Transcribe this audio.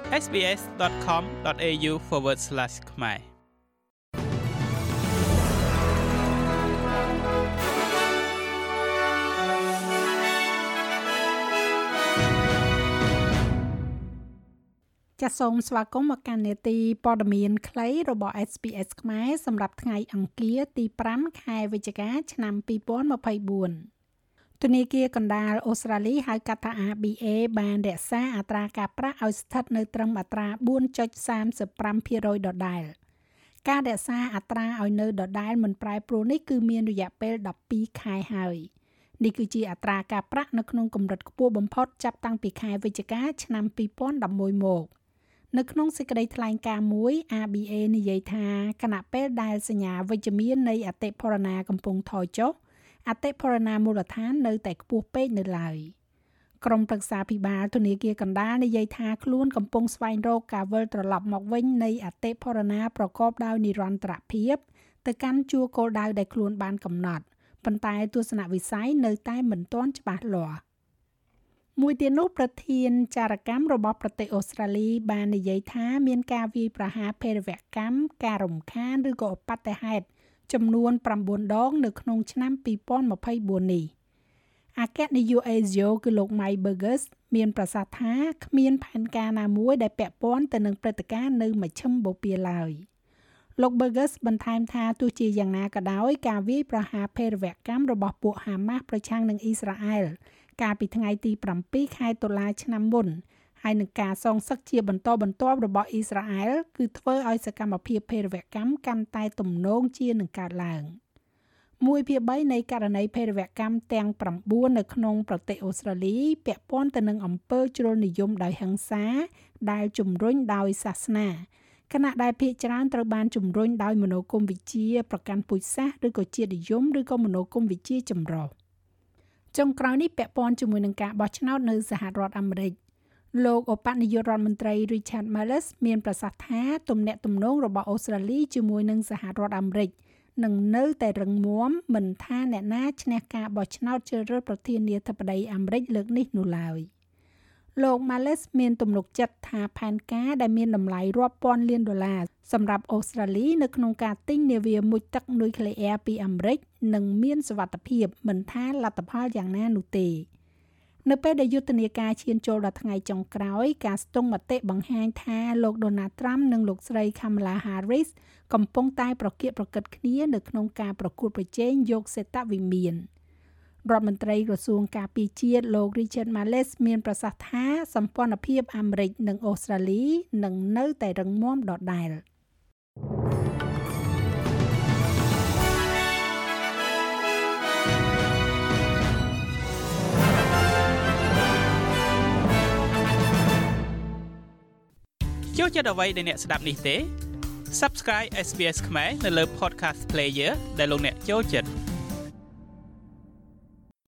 sbs.com.au/khmer ចាសសូមស្វាគមន៍មកកាន់នេតិព័ត៌មានខ្លីរបស់ SBS ខ្មែរសម្រាប់ថ្ងៃអង្គារទី5ខែវិច្ឆិកាឆ្នាំ2024ធនាគារកណ្ដាលអូស្ត្រាលីហៅកាត់ថា RBA បានរក្សាអត្រាការប្រាក់ឲ្យស្ថិតនៅត្រឹមអត្រា 4.35% ដដែលការរក្សាអត្រាឲ្យនៅដដែលមិនប្រែប្រួលនេះគឺមានរយៈពេល12ខែហើយនេះគឺជាអត្រាការប្រាក់នៅក្នុងកម្រិតខ្ពស់បំផុតចាប់តាំងពីខែវិច្ឆិកាឆ្នាំ2011មកនៅក្នុងសេចក្តីថ្លែងការណ៍មួយ RBA និយាយថាខណៈពេលដែលសញ្ញាវិជ្ជមាននៃអតិផរណាកំពុងថយចុះអតិផរណាមូលដ្ឋាននៅតែខ្ពស់ពេកនៅឡើយក្រុមប្រឹក្សាភិបាលធនាគារកណ្ដាលនិយាយថាខ្លួនកំពុងស្វែងរកការវិលត្រឡប់មកវិញនៃអតិផរណាប្រកបដោយនិរន្តរភាពទៅកាន់ជួរគោលដៅដែលខ្លួនបានកំណត់ប៉ុន្តែទស្សនវិស័យនៅតែមិនទាន់ច្បាស់លាស់មួយទៀតនោះប្រធានចារកម្មរបស់ប្រទេសអូស្ត្រាលីបាននិយាយថាមានការវាយប្រហារភេរវកម្មការរំខានឬក៏ឧបទ្ទហេតុចំនួន9ដងនៅក្នុងឆ្នាំ2024នេះអគ្គនាយក ASIO គឺលោក Mike Burgess មានប្រសាសន៍ថាគ្មានផែនការណាមួយដែលពាក់ព័ន្ធទៅនឹងព្រឹត្តិការណ៍នៅមជ្ឈិមបូព៌ាឡើយលោក Burgess បន្ថែមថាទោះជាយ៉ាងណាក៏ដោយការវាយប្រហារភេរវកម្មរបស់ពួកហាម៉ាស់ប្រឆាំងនឹងអ៊ីស្រាអែលកាលពីថ្ងៃទី7ខែតុលាឆ្នាំមុនហើយនឹងការសងសឹកជាបន្តបន្ទាប់របស់អ៊ីស្រាអែលគឺធ្វើឲ្យសកម្មភាពភេរវកម្មកាន់តែទំនងជានឹងកើតឡើង1/3នៃករណីភេរវកម្មទាំង9នៅក្នុងប្រទេសអូស្ត្រាលីពាក់ព័ន្ធទៅនឹងអំពើជ្រុលនិយមដោយហិង្សាដែលជំរុញដោយសាសនាខណៈដែលភាគច្រើនត្រូវបានជំរុញដោយមនោគមវិជ្ជាប្រកាន់ពូជសាសន៍ឬក៏ជាតិនិយមឬក៏មនោគមវិជ្ជាចម្រុះចុងក្រោយនេះពាក់ព័ន្ធជាមួយនឹងការបោះឆ្នោតនៅសហរដ្ឋអាមេរិកលោកឧបនាយករដ្ឋមន្ត្រី Richard Marles មានប្រសាសន៍ថាទំនាក់ទំនងរបស់អូស្ត្រាលីជាមួយនឹងសហរដ្ឋអាមេរិកនឹងនៅតែរឹងមាំមិនថាអ្នកណាឈ្នះការបោះឆ្នោតជ្រើសរើសប្រធានាធិបតីអាមេរិកលើកនេះនោះឡើយលោក Marles មានទំនុកចិត្តថាផែនការដែលមានតម្លៃរាប់ពាន់លានដុល្លារសម្រាប់អូស្ត្រាលីនៅក្នុងការទិញនាវាមុជទឹកនុយក្លេអ៊ែរពីអាមេរិកនឹងមានសុវត្ថិភាពមិនថាលទ្ធផលយ៉ាងណានោះទេនៅពេលដែលយុទ្ធនាការឈានចូលដល់ថ្ងៃចុងក្រោយការស្ទង់មតិបង្ហាញថាលោក Donald Trump និងលោកស្រី Kamala Harris កំពុងតែប្រកៀកប្រកិតគ្នានៅក្នុងការប្រកួតប្រជែងយកសេតវិមានរដ្ឋមន្ត្រីក្រសួងការពារជាតិលោក Richard Marles មានប្រសាសន៍ថាសម្ព័ន្ធភាពអាមេរិកនិងអូស្ត្រាលីនឹងនៅតែរឹងមាំដដែលចូលចិត្តអ្វីដែលអ្នកស្ដាប់នេះទេ Subscribe SBS ខ្មែរនៅលើ Podcast Player ដែលលោកអ្នកចូលចិត្ត